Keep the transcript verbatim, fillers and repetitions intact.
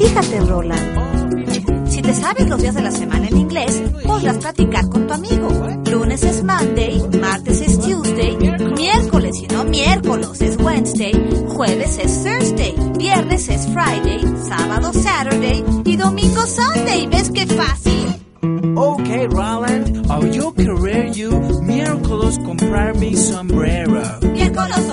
Fíjate, Roland, si te sabes los días de la semana en inglés, podrás platicar con tu amigo. Lunes es Monday, martes es Tuesday, miércoles y no miércoles es Wednesday, jueves es Thursday, viernes es Friday, sábado Saturday y domingo Sunday. ¿Ves qué fácil? Okay, Roland, oh, yo querer you miércoles comprar mi sombrero. Miércoles